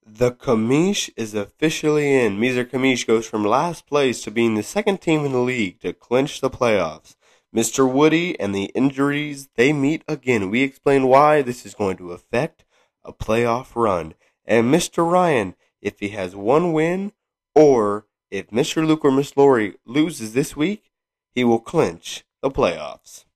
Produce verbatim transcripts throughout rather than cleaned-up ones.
The Kamish is officially in. Mister Kamish goes from last place to being the second team in the league to clinch the playoffs. Mister Woody and the injuries, they meet again. We explain why this is going to affect a playoff run. And Mister Ryan, if he has one win, or if Mister Luke or Miss Lori loses this week, he will clinch the playoffs.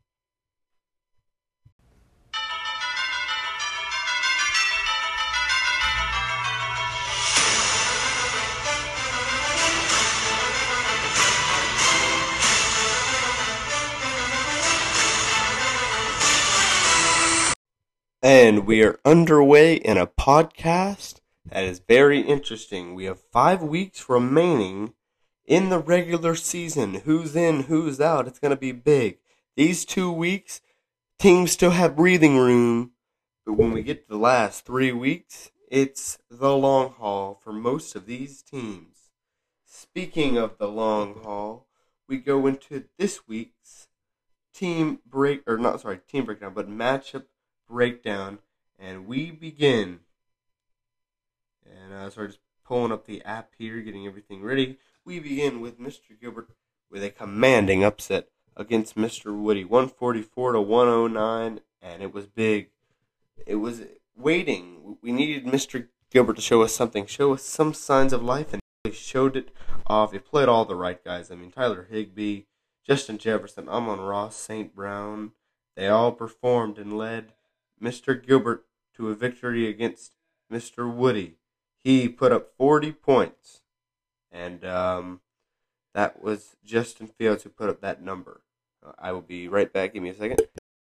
And we are underway in a podcast that is very interesting. We have five weeks remaining in the regular season. Who's in, who's out? It's going to be big. These two weeks, teams still have breathing room. But when we get to the last three weeks, it's the long haul for most of these teams. Speaking of the long haul, we go into this week's team break, or not, sorry, team breakdown, but matchup breakdown, and we begin. And uh, sorry, just pulling up the app here, getting everything ready. We begin with Mister Gilbert with a commanding upset against Mister Woody, one forty-four to one oh nine, and it was big. It was waiting. We needed Mister Gilbert to show us something, show us some signs of life, and he showed it off. He played all the right guys. I mean, Tyler Higbee, Justin Jefferson, Amon-Ra, Saint Brown. They all performed and led Mister Gilbert to a victory against Mister Woody. He put up forty points, and um, that was Justin Fields who put up that number. Uh, I will be right back. Give me a second.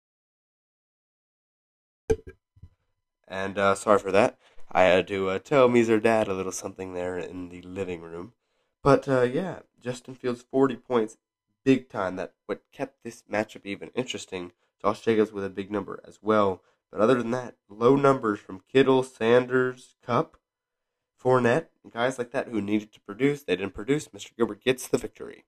And uh, sorry for that. I had to uh, tell Mister Dad a little something there in the living room. But uh, yeah, Justin Fields, forty points, big time. That what kept this matchup even interesting. Josh Jacobs with a big number as well. But other than that, low numbers from Kittle, Sanders, Kupp, Fournette, and guys like that who needed to produce. They didn't produce. Mister Gilbert gets the victory.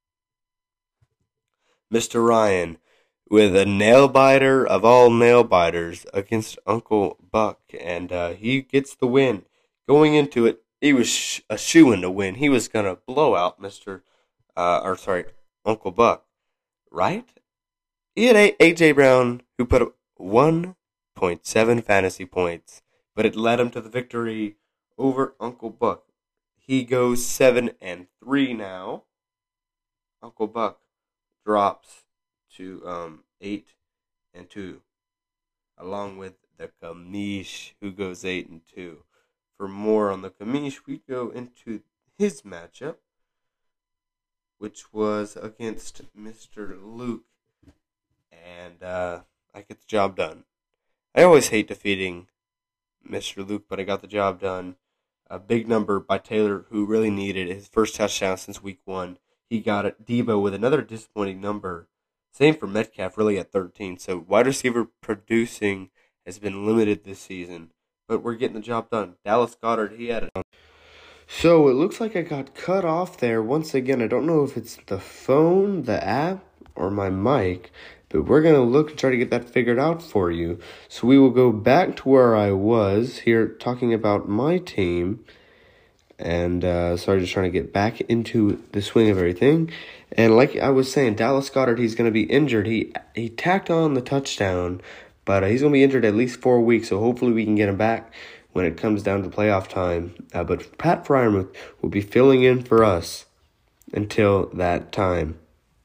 Mister Ryan with a nail-biter of all nail-biters against Uncle Buck, and uh, he gets the win. Going into it, he was sh- a shoo-in to win. He was going to blow out Mister Uh, or sorry, Uncle Buck, right? He had A J Brown, who put up one point seven fantasy points, but it led him to the victory over Uncle Buck. He goes seven and three now. Uncle Buck drops to um eight and two, along with the Kamish, who goes eight and two. For more on the Kamish, we go into his matchup, which was against Mister Luke, and uh, I get the job done. I always hate defeating Mister Luke, but I got the job done. A big number by Taylor, who really needed his first touchdown since week one. He got it. Debo with another disappointing number. Same for Metcalf, really at thirteen. So wide receiver producing has been limited this season, but we're getting the job done. Dallas Goedert, he had it. So it looks like I got cut off there once again. I don't know if it's the phone, the app, or my mic, but we're going to look and try to get that figured out for you. So we will go back to where I was here talking about my team. And uh, sorry, just trying to get back into the swing of everything. And like I was saying, Dallas Goedert, he's going to be injured. He he tacked on the touchdown, but uh, he's going to be injured at least four weeks. So hopefully we can get him back when it comes down to playoff time. Uh, but Pat Fryermuth will be filling in for us until that time.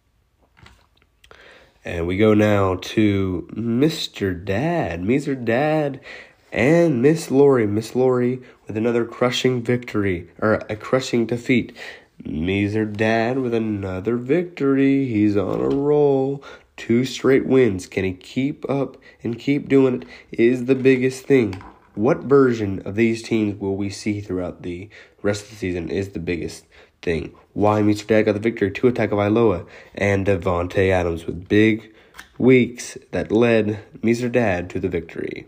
And we go now to Mister Dad. Mister Dad and Miss Lori. Miss Lori with another crushing victory, or a crushing defeat. Mister Dad with another victory. He's on a roll. Two straight wins. Can he keep up and keep doing it is the biggest thing. What version of these teams will we see throughout the rest of the season is the biggest thing. Why Mister Dad got the victory. Tua Tagovailoa and Davante Adams with big weeks that led Mister Dad to the victory.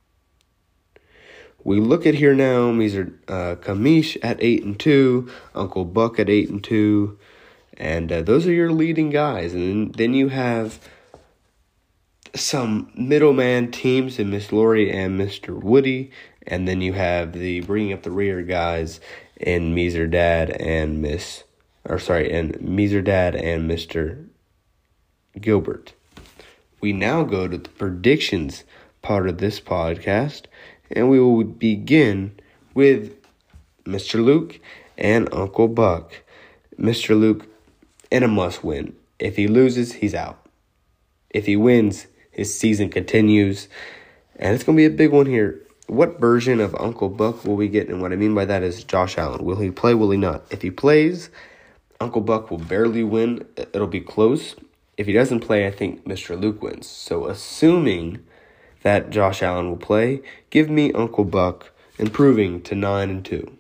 We look at here now, Mister Uh, Kamish at eight and two, Uncle Buck at eight and two, and uh, those are your leading guys. And then, then you have some middleman teams in Miss Lori and Mister Woody. And then you have the bringing up the rear guys in Meeser Dad and Miss, or sorry, and Meeser Dad and Mister Gilbert. We now go to the predictions part of this podcast, and we will begin with Mister Luke and Uncle Buck. Mister Luke in a must-win. If he loses, he's out. If he wins, his season continues, and it's going to be a big one here. What version of Uncle Buck will we get? And what I mean by that is Josh Allen. Will he play? Will he not? If he plays, Uncle Buck will barely win. It'll be close. If he doesn't play, I think Mister Luke wins. So assuming that Josh Allen will play, give me Uncle Buck improving to nine and two.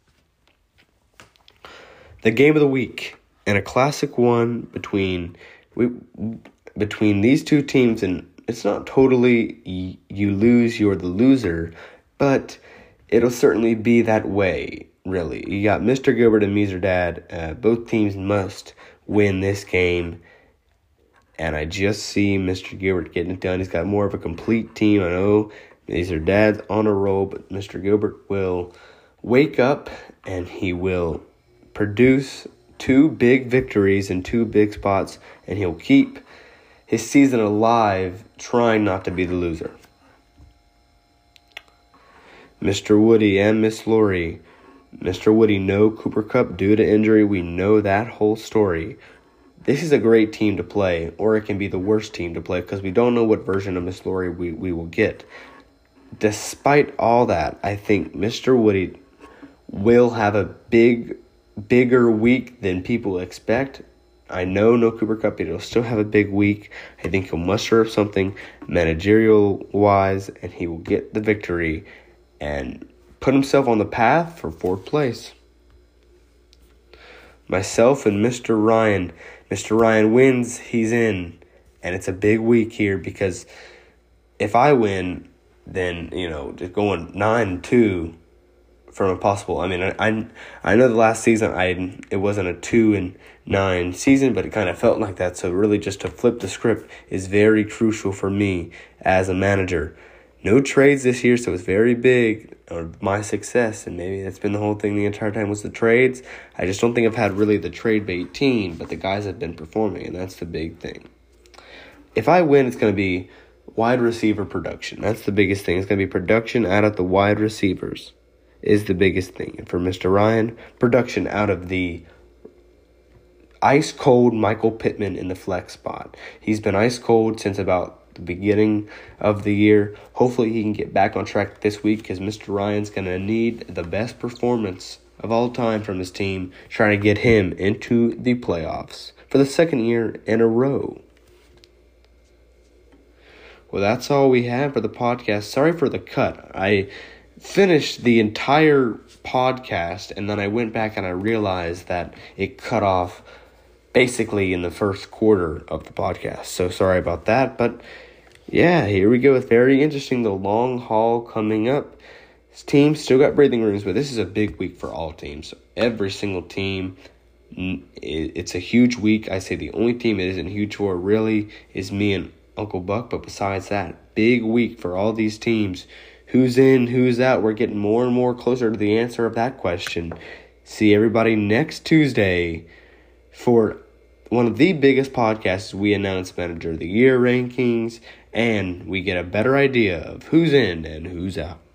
The game of the week, and a classic one between we between these two teams, and it's not totally y- you lose, you're the loser, but it'll certainly be that way, really. You got Mister Gilbert and Meeser Dad. Uh, both teams must win this game. And I just see Mister Gilbert getting it done. He's got more of a complete team. I know Meeser Dad's on a roll, but Mister Gilbert will wake up and he will produce two big victories in two big spots, and he'll keep his season alive trying not to be the loser. Mister Woody and Miss Lori. Mister Woody, no Cooper Kupp due to injury. We know that whole story. This is a great team to play, or it can be the worst team to play because we don't know what version of Miss Lori we, we will get. Despite all that, I think Mister Woody will have a big, bigger week than people expect. I know no Cooper Kupp, but he'll still have a big week. I think he'll muster up something managerial-wise, and he will get the victory and put himself on the path for fourth place. Myself and Mister Ryan. Mister Ryan wins, he's in. And it's a big week here because if I win, then, you know, just going nine and two from a possible. I mean, I, I I know the last season I it wasn't a two and nine season, but it kind of felt like that. So really, just to flip the script is very crucial for me as a manager. No trades this year, so it's very big. Or my success, and maybe that's been the whole thing the entire time was the trades. I just don't think I've had really the trade bait team, but the guys have been performing, and that's the big thing. If I win, it's going to be wide receiver production. That's the biggest thing. It's going to be production out of the wide receivers is the biggest thing. And for Mister Ryan, production out of the ice-cold Michael Pittman in the flex spot. He's been ice-cold since about the beginning of the year. Hopefully he can get back on track this week because Mister Ryan's going to need the best performance of all time from his team, trying to get him into the playoffs for the second year in a row. Well, that's all we have for the podcast. Sorry for the cut. I finished the entire podcast and then I went back and I realized that it cut off basically in the first quarter of the podcast. So sorry about that, but yeah, here we go. It's very interesting. The long haul coming up. This team still got breathing rooms, but this is a big week for all teams. Every single team, it's a huge week. I say the only team it isn't huge for really is me and Uncle Buck, but besides that, big week for all these teams. Who's in, who's out? We're getting more and more closer to the answer of that question. See everybody next Tuesday for one of the biggest podcasts. We announce Manager of the Year rankings, and we get a better idea of who's in and who's out.